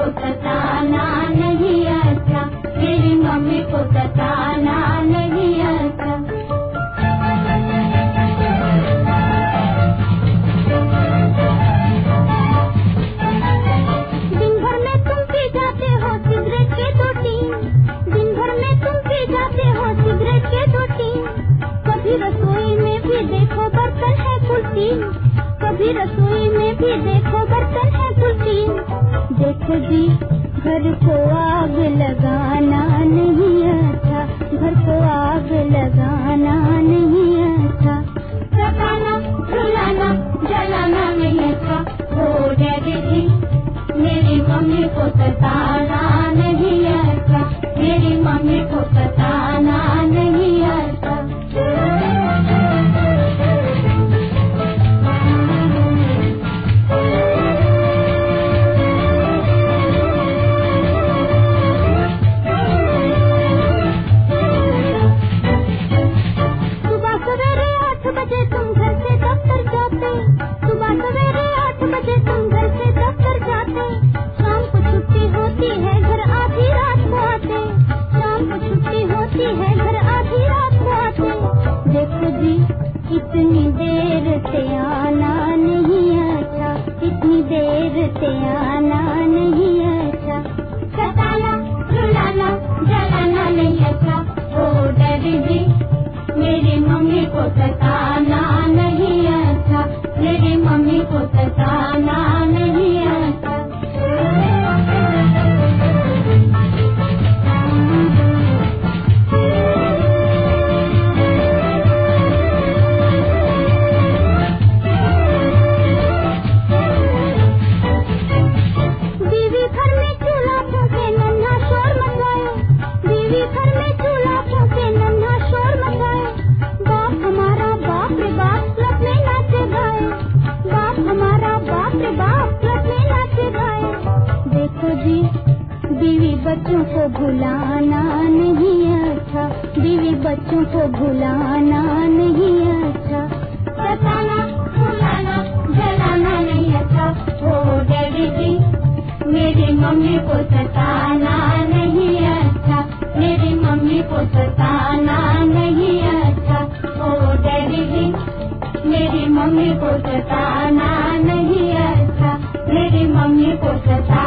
सताना नहीं अच्छा, मेरी मम्मी को सताना नहीं अच्छा। दिन भर में तुम पी जाते हो सिगरेट के 2 टीन, दिन भर में तुम पी जाते हो सिगरेट के 2 टीन। कभी रसोई में भी देखो बर्तन है कुल-3, कभी रसोई में भी देखो बर्तन है कुल-3। देखो जी घर को आग लगाना नहीं अच्छा, घर को आग लगाना नहीं अच्छा। सताना रुलाना जलाना नहीं अच्छा, ओ डैडी जी मेरी मम्मी को सताना नहीं अच्छा, मेरी मम्मी को सताना नहीं अच्छा। इतनी देर से आना नहीं अच्छा, इतनी देर से आना नहीं अच्छा। सताना रुलाना जलाना नहीं अच्छा, ओ डैडी जी मेरी मम्मी को सताना नहीं अच्छा, मेरी मम्मी को सताना नहीं अच्छा। बीवी बच्चों को भुलाना नहीं अच्छा, बीवी बच्चों को भुलाना नहीं अच्छा। सताना रुलाना जलाना नहीं अच्छा, ओ डैडी जी मेरी मम्मी को सताना नहीं अच्छा, मेरी मम्मी को सताना नहीं अच्छा, ओ डैडी जी मेरी मम्मी को सताना नहीं अच्छा, मेरी मम्मी को सताना